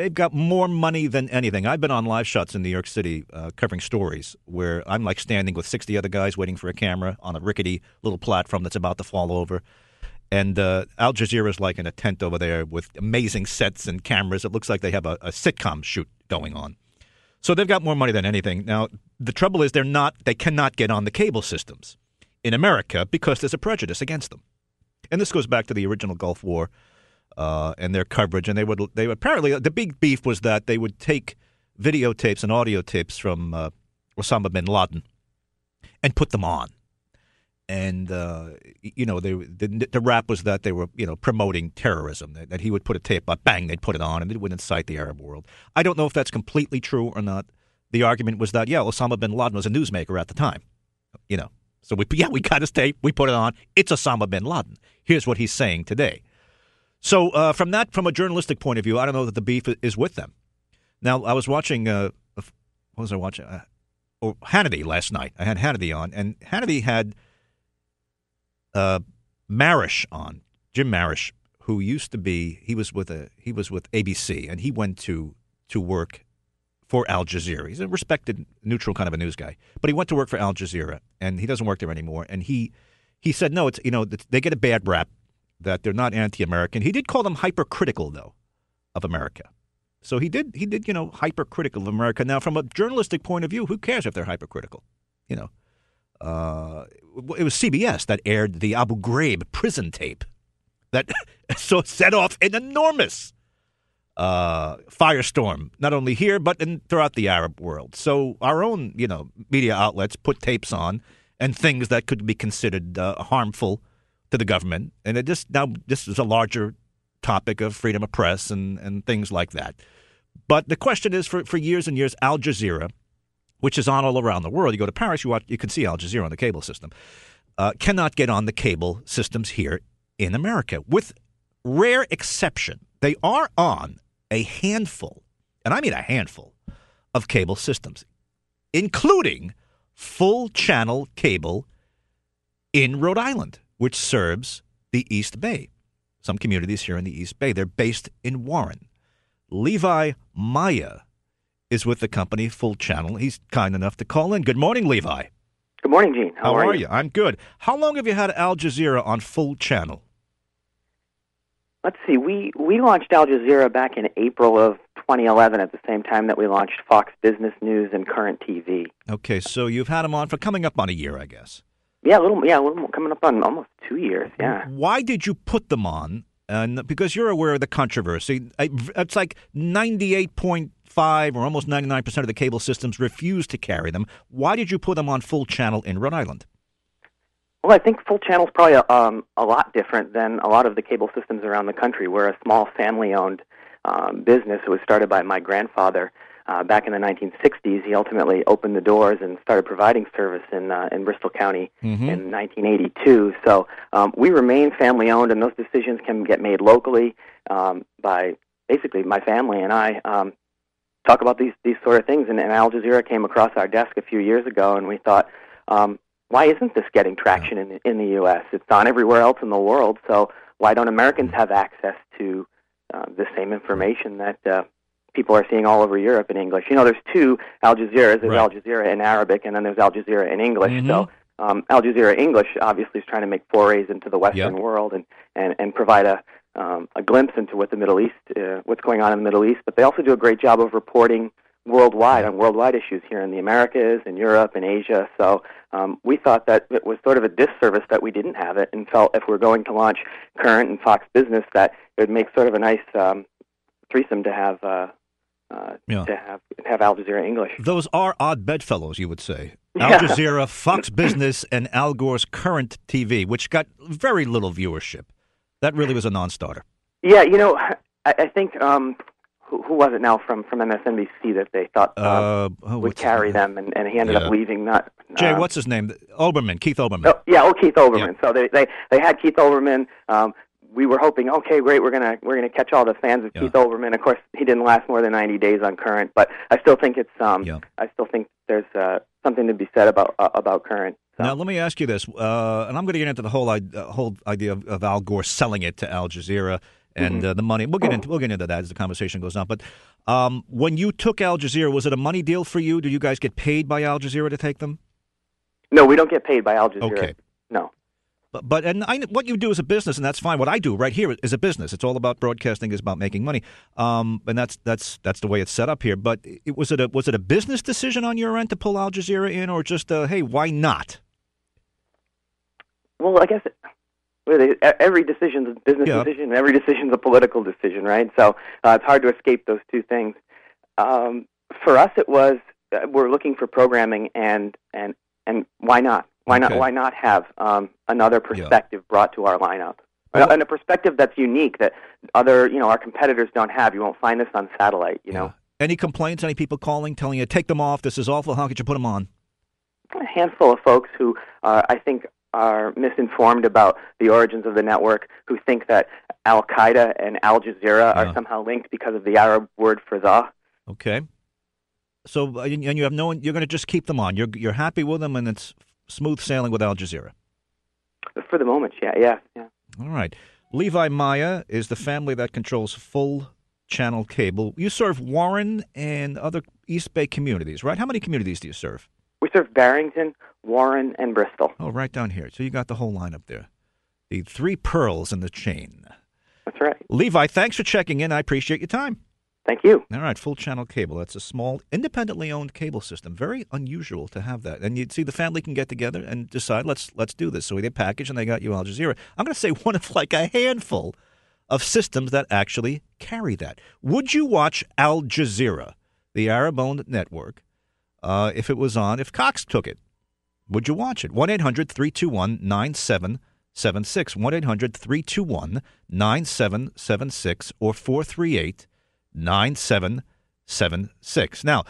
They've got more money than anything. I've been on live shots in New York City covering stories where I'm like standing with 60 other guys waiting for a camera on a rickety little platform that's about to fall over. And Al Jazeera is like in a tent over there with amazing sets and cameras. It looks like they have a sitcom shoot going on. So they've got more money than anything. Now, the trouble is they cannot get on the cable systems in America because there's a prejudice against them. And this goes back to the original Gulf War and their coverage. And they would apparently, the big beef was that they would take videotapes and audio tapes from Osama bin Laden and put them on. And, the rap was that they were, promoting terrorism, that he would put a tape up, bang, they'd put it on, and it would incite the Arab world. I don't know if that's completely true or not. The argument was that, Osama bin Laden was a newsmaker at the time, So, we got his tape, we put it on, it's Osama bin Laden. Here's what he's saying today. So, from a journalistic point of view, I don't know that the beef is with them. Now, I was watching, what was I watching? Hannity last night. I had Hannity on, and Hannity had Marish on, Jim Marish, who used to be he was with ABC, and he went to work for Al Jazeera. He's a respected, neutral kind of a news guy, but he went to work for Al Jazeera, and he doesn't work there anymore. And he said no, it's they get a bad rap that they're not anti-American. He did call them hypercritical though of America. So he did hypercritical of America. Now, from a journalistic point of view, who cares if they're hypercritical? It was CBS that aired the Abu Ghraib prison tape that set off an enormous firestorm, not only here but throughout the Arab world. So our own, media outlets put tapes on and things that could be considered harmful to the government, and this is a larger topic of freedom of press and things like that. But the question is, for years and years, Al Jazeera, which is on all around the world. You go to Paris, you can see Al Jazeera on the cable system. Cannot get on the cable systems here in America. With rare exception, they are on a handful, and I mean a handful, of cable systems, including full-channel cable in Rhode Island, which serves the East Bay. Some communities here in the East Bay. They're based in Warren. Levi Maya is with the company Full Channel. He's kind enough to call in. Good morning, Levi. Good morning, Gene. How are you? I'm good. How long have you had Al Jazeera on Full Channel? Let's see. We launched Al Jazeera back in April of 2011 at the same time that we launched Fox Business News and Current TV. Okay, so you've had them on for coming up on a year, I guess. Yeah, a little more, coming up on almost 2 years, yeah. Why did you put them on? And because you're aware of the controversy, it's like 98.5 or almost 99% of the cable systems refuse to carry them. Why did you put them on Full Channel in Rhode Island? Well, I think Full Channel is probably a lot different than a lot of the cable systems around the country. We're a small family-owned business. It was started by my grandfather back in the 1960s. He ultimately opened the doors and started providing service in Bristol County in 1982. So we remain family-owned, and those decisions can get made locally by basically my family and I talk about these sort of things. And Al Jazeera came across our desk a few years ago, and we thought, why isn't this getting traction in the U.S.? It's on everywhere else in the world, so why don't Americans have access to the same information that people are seeing all over Europe in English? There's two Al Jazeeras. There's Al Jazeera in Arabic, and then there's Al Jazeera in English. So Al Jazeera English obviously is trying to make forays into the Western world and provide a glimpse into what the Middle East, what's going on in the Middle East. But they also do a great job of reporting worldwide on worldwide issues here in the Americas, in Europe, in Asia. So we thought that it was sort of a disservice that we didn't have it, and felt if we're going to launch Current and Fox Business that it would make sort of a nice threesome to have Al Jazeera English. Those are odd bedfellows, you would say. Al Jazeera, Fox Business, and Al Gore's Current TV, which got very little viewership. That really was a non-starter. Yeah, I think who was it now from MSNBC that they thought would carry them, and he ended up leaving. Jay, what's his name? Keith Olbermann. Keith Olbermann. Yeah. So they had Keith Olbermann. We were hoping, okay, great, we're gonna catch all the fans of Keith Olbermann. Of course, he didn't last more than 90 days on Current, but I still think I still think there's something to be said about Current. So. Now, let me ask you this, and I'm going to get into the whole idea of Al Gore selling it to Al Jazeera. and the money. We'll get into that as the conversation goes on. But when you took Al Jazeera, was it a money deal for you? Did you guys get paid by Al Jazeera to take them? No, we don't get paid by Al Jazeera. Okay. No. But what you do is a business, and that's fine. What I do right here is a business. It's all about broadcasting. Is about making money, and that's the way it's set up here. But was it a business decision on your end to pull Al Jazeera in, or just hey, why not? Well, I guess every decision is a business decision, and every decision is a political decision, right? So it's hard to escape those two things. For us, it was we're looking for programming, and why not? Why not have another perspective brought to our lineup? And a perspective that's unique that other, our competitors don't have. You won't find this on satellite, know. Any complaints? Any people calling, telling you, take them off, this is awful, how could you put them on? A handful of folks who I think are misinformed about the origins of the network, who think that Al-Qaeda and Al Jazeera are somehow linked because of the Arab word for the. Okay. So, and you have you're going to just keep them on. You're happy with them, and it's smooth sailing with Al Jazeera. For the moment, yeah. All right. Levi Maya is the family that controls full channel cable. You serve Warren and other East Bay communities, right? How many communities do you serve? We serve Barrington, Warren, and Bristol. Oh, right down here. So you got the whole lineup there. The three pearls in the chain. That's right. Levi, thanks for checking in. I appreciate your time. Thank you. All right, full channel cable. That's a small, independently owned cable system. Very unusual to have that. And you'd see the family can get together and decide, let's do this. So they package and they got you Al Jazeera. I'm going to say one of like a handful of systems that actually carry that. Would you watch Al Jazeera, the Arab-owned network, if Cox took it? Would you watch it? 1-800-321-9776. 1-800-321-9776 or 438-9776. Now,